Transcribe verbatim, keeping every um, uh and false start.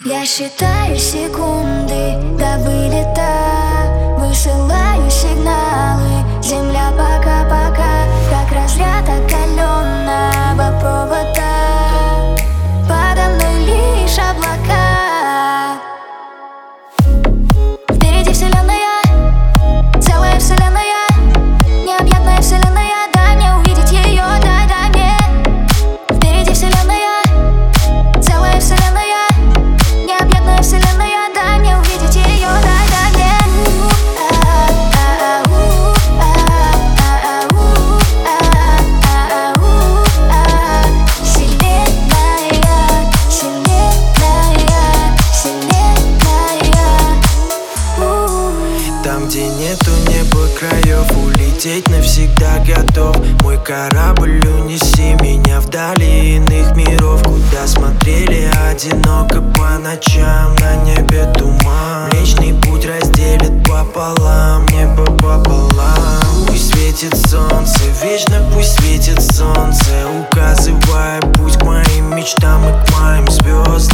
Я считаю секунды до вылета, высылаю сигналы. Земля пока-пока, как разряд оголенного провода. Подо мной лишь облака. Впереди вселенная, целая вселенная, необъятная вселенная. Дай мне увидеть ее, дай, дай мне. Впереди вселенная, целая вселенная, необъятная вселенная. Дай мне увидеть ее, дай, дай мне. Там, где нету неба краев, улететь навсегда готов. Мой корабль, унеси меня вдали иных миров, куда смотрели одиноко по ночам. На небе туман, Млечный путь разделит пополам, небо пополам. Пусть светит солнце, вечно пусть светит солнце, указывая путь к моим мечтам и к моим звездам.